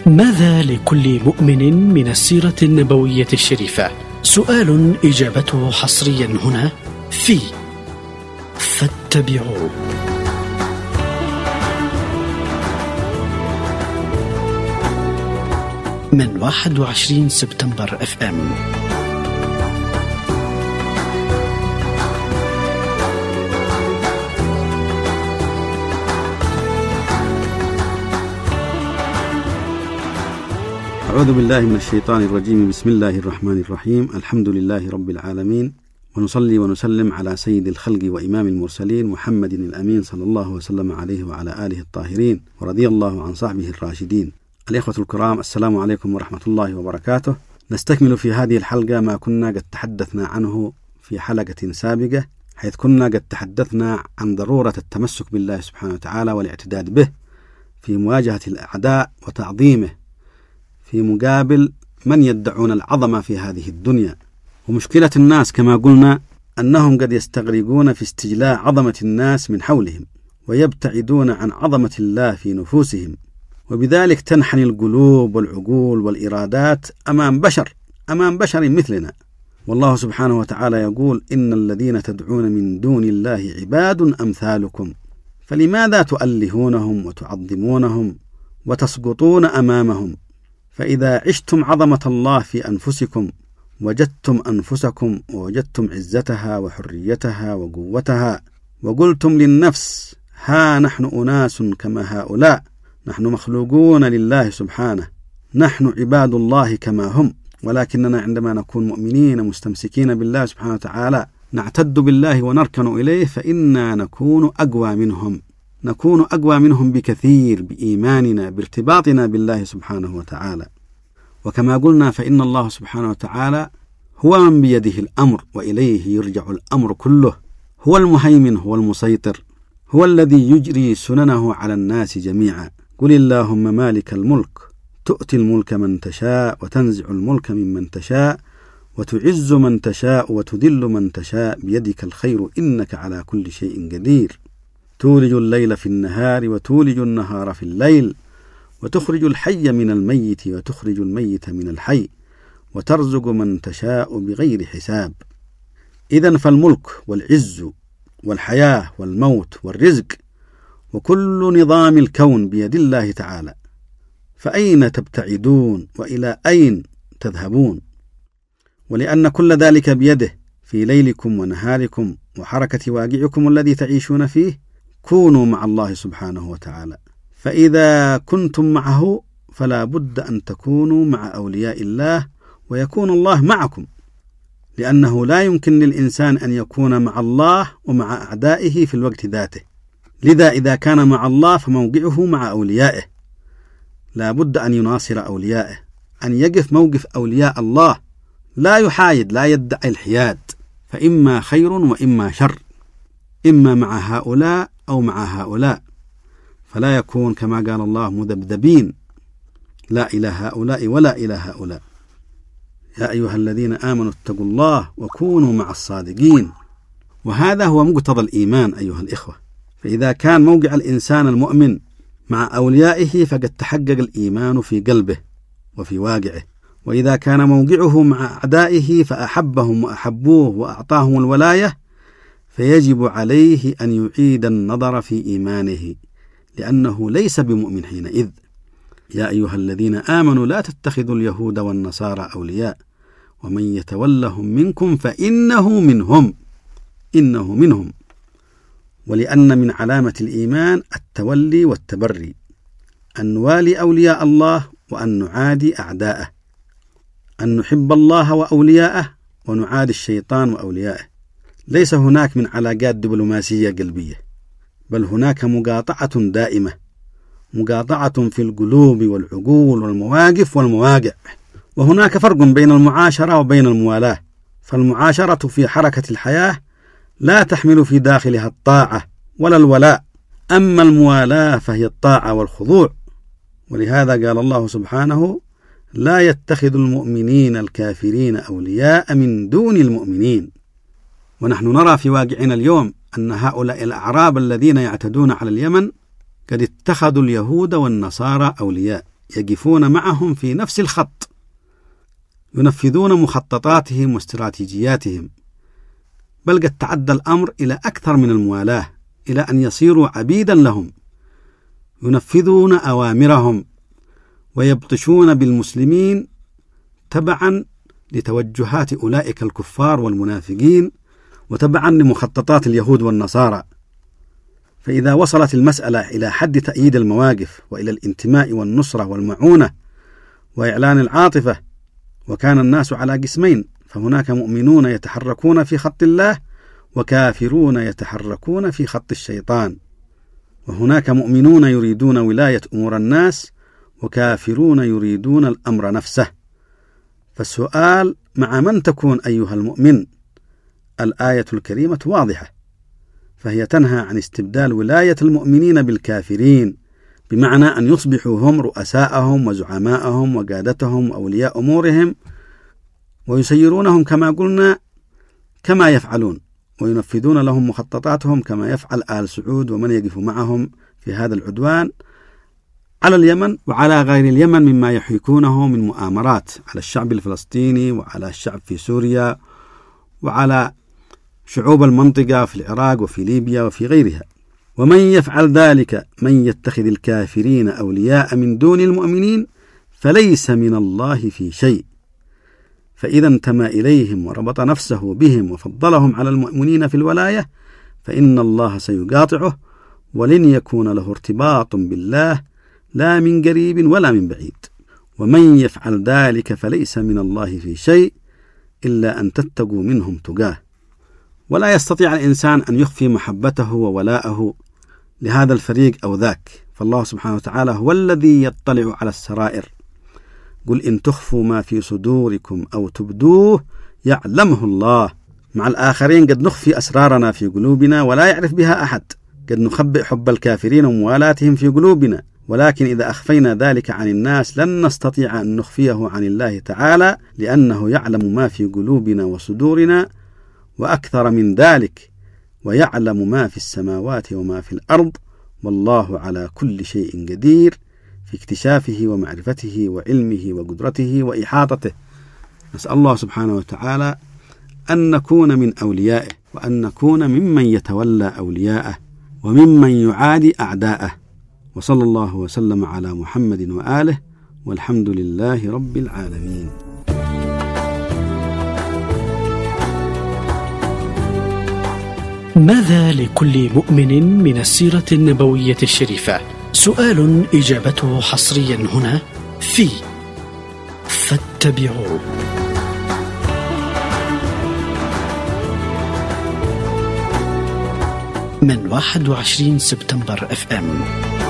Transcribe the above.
ماذا لكل مؤمن من السيرة النبوية الشريفة؟ سؤال إجابته حصريا هنا في فاتبعوه. من 21 سبتمبر FM. أعوذ بالله من الشيطان الرجيم. بسم الله الرحمن الرحيم. الحمد لله رب العالمين، ونصلي ونسلم على سيد الخلق وإمام المرسلين محمد الأمين صلى الله وسلم عليه وعلى آله الطاهرين، ورضي الله عن صحبه الراشدين. الإخوة الكرام، السلام عليكم ورحمة الله وبركاته. نستكمل في هذه الحلقة ما كنا قد تحدثنا عنه في حلقة سابقة، حيث كنا قد تحدثنا عن ضرورة التمسك بالله سبحانه وتعالى والاعتداد به في مواجهة الأعداء وتعظيمه في مقابل من يدعون العظمة في هذه الدنيا. ومشكلة الناس كما قلنا أنهم قد يستغرقون في استجلاء عظمة الناس من حولهم، ويبتعدون عن عظمة الله في نفوسهم، وبذلك تنحني القلوب والعقول والإرادات أمام بشر مثلنا. والله سبحانه وتعالى يقول: إن الذين تدعون من دون الله عباد أمثالكم فلماذا تؤلهونهم وتعظمونهم وتسقطون أمامهم؟ فإذا عشتم عظمة الله في أنفسكم وجدتم أنفسكم ووجدتم عزتها وحريتها وقوتها، وقلتم للنفس: ها نحن أناس كما هؤلاء، نحن مخلوقون لله سبحانه، نحن عباد الله كما هم، ولكننا عندما نكون مؤمنين مستمسكين بالله سبحانه وتعالى نعتد بالله ونركن إليه، فإنا نكون أقوى منهم بكثير بإيماننا بارتباطنا بالله سبحانه وتعالى. وكما قلنا فإن الله سبحانه وتعالى هو من بيده الأمر وإليه يرجع الأمر كله، هو المهيمن، هو المسيطر، هو الذي يجري سننه على الناس جميعا. قل اللهم مالك الملك تؤتي الملك من تشاء وتنزع الملك ممن تشاء وتعز من تشاء وتذل من تشاء بيدك الخير إنك على كل شيء قدير. تولج الليل في النهار وتولج النهار في الليل وتخرج الحي من الميت وتخرج الميت من الحي وترزق من تشاء بغير حساب. إذن فالملك والعز والحياة والموت والرزق وكل نظام الكون بيد الله تعالى، فأين تبتعدون وإلى أين تذهبون؟ ولأن كل ذلك بيده في ليلكم ونهاركم وحركة واقعكم الذي تعيشون فيه، كونوا مع الله سبحانه وتعالى. فإذا كنتم معه فلا بد أن تكونوا مع أولياء الله ويكون الله معكم، لأنه لا يمكن للإنسان أن يكون مع الله ومع أعدائه في الوقت ذاته. لذا إذا كان مع الله فموقعه مع أوليائه، لا بد أن يناصر أوليائه، أن يقف موقف أولياء الله، لا يحايد، لا يدعي الحياد، فإما خير وإما شر، إما مع هؤلاء أو مع هؤلاء، فلا يكون كما قال الله مذبذبين، لا إلى هؤلاء ولا إلى هؤلاء. يا أيها الذين آمنوا اتقوا الله وكونوا مع الصادقين. وهذا هو مقتضى الإيمان أيها الإخوة. فإذا كان موقع الإنسان المؤمن مع أوليائه فقد تحقق الإيمان في قلبه وفي واقعه. وإذا كان موقعه مع أعدائه فأحبهم وأحبوه وأعطاهم الولاية، فيجب عليه أن يعيد النظر في إيمانه، لأنه ليس بمؤمن حينئذ. يا أيها الذين آمنوا لا تتخذوا اليهود والنصارى أولياء ومن يتولهم منكم فإنه منهم. ولأن من علامة الإيمان التولي والتبري، أن نوالي أولياء الله وأن نعادي أعداءه، أن نحب الله وأولياءه ونعادي الشيطان وأوليائه. ليس هناك من علاقات دبلوماسية قلبية، بل هناك مقاطعة دائمة، مقاطعة في القلوب والعقول والمواقف والمواقع. وهناك فرق بين المعاشرة وبين الموالاة. فالمعاشرة في حركة الحياة لا تحمل في داخلها الطاعة ولا الولاء، أما الموالاة فهي الطاعة والخضوع. ولهذا قال الله سبحانه: لا يتخذ المؤمنين الكافرين أولياء من دون المؤمنين. ونحن نرى في واقعنا اليوم أن هؤلاء الأعراب الذين يعتدون على اليمن قد اتخذوا اليهود والنصارى أولياء، يقفون معهم في نفس الخط، ينفذون مخططاتهم واستراتيجياتهم، بل قد تعدى الأمر إلى أكثر من الموالاة، إلى أن يصيروا عبيدا لهم، ينفذون أوامرهم ويبطشون بالمسلمين تبعا لتوجهات أولئك الكفار والمنافقين، وتبعا لمخططات اليهود والنصارى. فإذا وصلت المسألة إلى حد تأييد المواقف وإلى الانتماء والنصرة والمعونة وإعلان العاطفة، وكان الناس على قسمين، فهناك مؤمنون يتحركون في خط الله، وكافرون يتحركون في خط الشيطان، وهناك مؤمنون يريدون ولاية أمور الناس، وكافرون يريدون الأمر نفسه. فالسؤال: مع من تكون أيها المؤمن؟ الآية الكريمة واضحة، فهي تنهى عن استبدال ولاية المؤمنين بالكافرين، بمعنى أن يصبحوا هم رؤساءهم وزعماءهم وقادتهم وأولياء أمورهم، ويسيرونهم كما قلنا كما يفعلون، وينفذون لهم مخططاتهم كما يفعل آل سعود ومن يقف معهم في هذا العدوان على اليمن وعلى غير اليمن مما يحيكونه من مؤامرات على الشعب الفلسطيني وعلى الشعب في سوريا وعلى شعوب المنطقة في العراق وفي ليبيا وفي غيرها. ومن يفعل ذلك من يتخذ الكافرين أولياء من دون المؤمنين فليس من الله في شيء. فإذا انتمى إليهم وربط نفسه بهم وفضلهم على المؤمنين في الولاية فإن الله سيقاطعه، ولن يكون له ارتباط بالله لا من قريب ولا من بعيد. ومن يفعل ذلك فليس من الله في شيء إلا أن تتقوا منهم تقاه. ولا يستطيع الإنسان أن يخفي محبته وولاءه لهذا الفريق أو ذاك، فالله سبحانه وتعالى هو الذي يطلع على السرائر. قل إن تخفوا ما في صدوركم أو تبدوه يعلمه الله. مع الآخرين قد نخفي أسرارنا في قلوبنا ولا يعرف بها أحد، قد نخبئ حب الكافرين وموالاتهم في قلوبنا، ولكن إذا أخفينا ذلك عن الناس لن نستطيع أن نخفيه عن الله تعالى، لأنه يعلم ما في قلوبنا وصدورنا وأكثر من ذلك، ويعلم ما في السماوات وما في الأرض، والله على كل شيء قدير في اكتشافه ومعرفته وعلمه وقدرته وإحاطته. نسأل الله سبحانه وتعالى أن نكون من أوليائه، وأن نكون ممن يتولى أولياءه وممن يعادي أعداءه. وصلى الله وسلم على محمد وآله، والحمد لله رب العالمين. ماذا لكل مؤمن من السيرة النبوية الشريفة؟ سؤال إجابته حصريا هنا في فاتبعوه. من 21 سبتمبر FM.